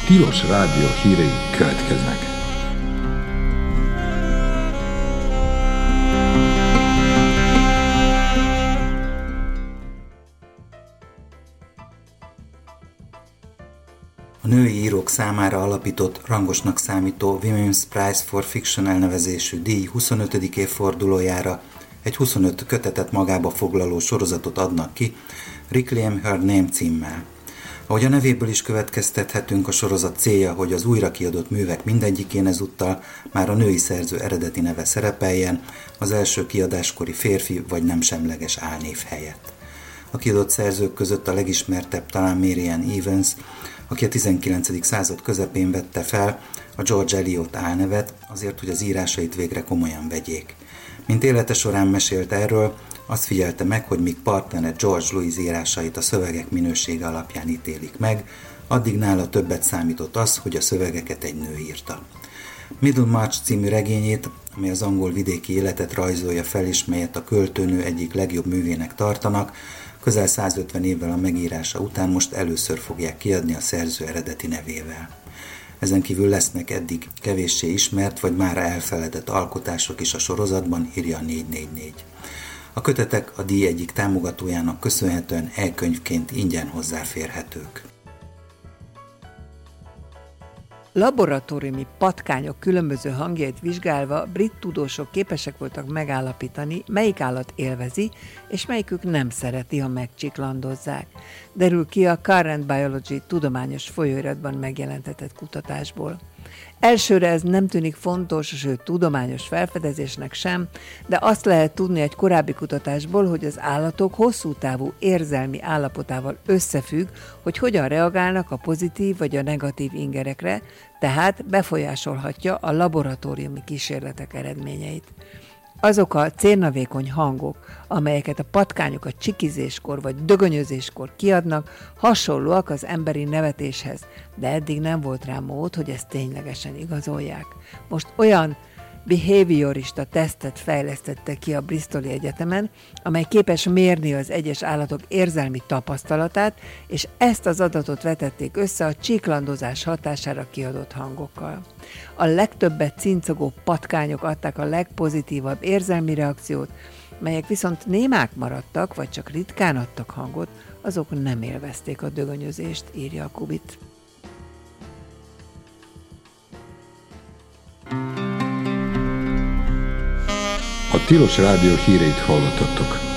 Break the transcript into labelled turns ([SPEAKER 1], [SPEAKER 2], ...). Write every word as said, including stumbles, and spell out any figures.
[SPEAKER 1] Tilos Rádió hírei következnek.
[SPEAKER 2] A női írók számára alapított, rangosnak számító Women's Prize for Fiction elnevezésű díj huszonötödik évfordulójára egy huszonöt kötetet magába foglaló sorozatot adnak ki, Reclaim Her Name címmel. Ahogy a nevéből is következtethetünk, a sorozat célja, hogy az újra kiadott művek mindegyikén ezúttal már a női szerző eredeti neve szerepeljen, az első kiadáskori férfi vagy nem semleges álnév helyett. A kiadott szerzők között a legismertebb talán Marianne Evans, aki a tizenkilencedik század közepén vette fel a George Eliot álnevet, azért, hogy az írásait végre komolyan vegyék. Mint élete során mesélt erről, azt figyelte meg, hogy míg partnere George Louis írásait a szövegek minősége alapján ítélik meg, addig nála többet számított az, hogy a szövegeket egy nő írta. Middlemarch című regényét, amely az angol vidéki életet rajzolja fel, és melyet a költőnő egyik legjobb művének tartanak, közel százötven évvel a megírása után most először fogják kiadni a szerző eredeti nevével. Ezen kívül lesznek eddig kevéssé ismert vagy már elfeledett alkotások is a sorozatban, írja a négy négy négy. A kötetek a díj egyik támogatójának köszönhetően e-könyvként ingyen hozzáférhetők.
[SPEAKER 3] Laboratóriumi patkányok különböző hangjait vizsgálva brit tudósok képesek voltak megállapítani, melyik állat élvezi, és melyikük nem szereti, ha megcsiklandozzák. Derül ki a Current Biology tudományos folyóiratban megjelentetett kutatásból. Elsőre ez nem tűnik fontos, sőt tudományos felfedezésnek sem, de azt lehet tudni egy korábbi kutatásból, hogy az állatok hosszú távú érzelmi állapotával összefügg, hogy hogyan reagálnak a pozitív vagy a negatív ingerekre, tehát befolyásolhatja a laboratóriumi kísérletek eredményeit. Azok a cérnavékony hangok, amelyeket a patkányok a csikizéskor vagy dögönyözéskor kiadnak, hasonlóak az emberi nevetéshez, de eddig nem volt rá mód, hogy ezt ténylegesen igazolják. Most olyan behaviorista tesztet fejlesztette ki a Bristoli Egyetemen, amely képes mérni az egyes állatok érzelmi tapasztalatát, és ezt az adatot vetették össze a csíklandozás hatására kiadott hangokkal. A legtöbbet cincogó patkányok adták a legpozitívabb érzelmi reakciót, melyek viszont némák maradtak, vagy csak ritkán adtak hangot, azok nem élvezték a dögönyözést, írja a Kubit.
[SPEAKER 1] A Tilos Rádió híreit hallottattok.